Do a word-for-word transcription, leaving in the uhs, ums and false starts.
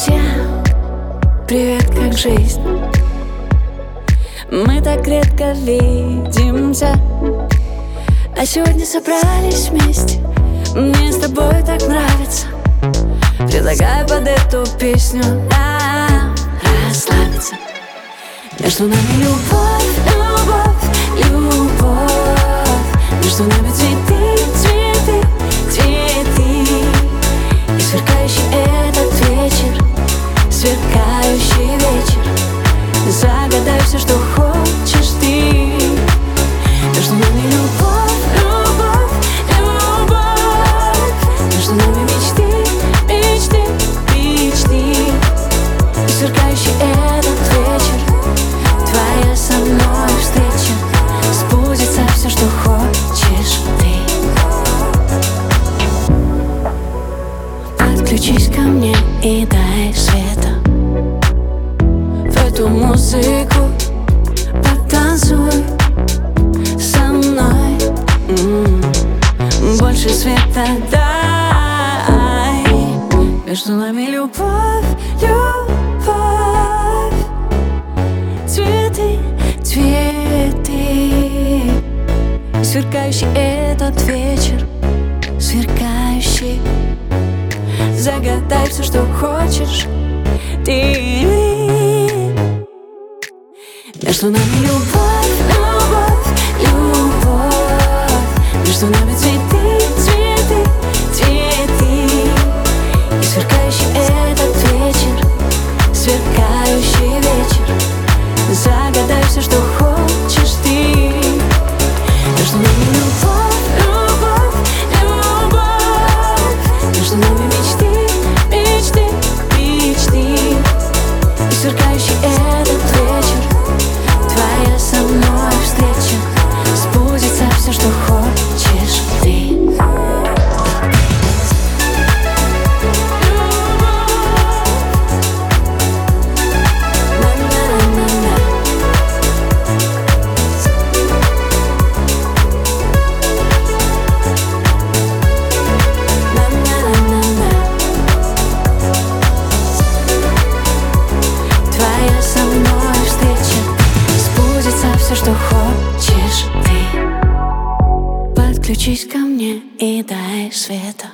друзья, привет, как жизнь? Мы так редко видимся, а сегодня собрались вместе. Мне с тобой так нравится. Предлагаю под эту песню нам расслабиться. Между нами любовь, любовь, любовь. Между нами цветы, цветы, цветы. И сверкающий этот вечер, сверкающий вечер. Загадай все, что хочешь ты. Между нами любовь, любовь, любовь. Между нами мечты, мечты, мечты. И сверкающий этот вечер, твоя со мной встреча. Сбудется все, что хочешь ты. Подключись ко мне и дай света в эту музыку, потанцуй со мной. М-м-м. Больше света дай. Между нами любовь, любовь. Цветы, цветы. И сверкающий этот вечер, сверкающий. Загадай все, что хочешь ты. Между нами любовь, любовь, любовь. Между нами цветы, цветы, цветы. И сверкающий этот вечер, сверкающий вечер. Загадай все, что хочешь ты. Между нами любовь, любовь, любовь. Между нами мечты, мечты, мечты. И сверкающий этот вечер, твоя со мной встреча. Сбудется все, что хочешь ты. Что хочешь ты. Подключись ко мне и дай света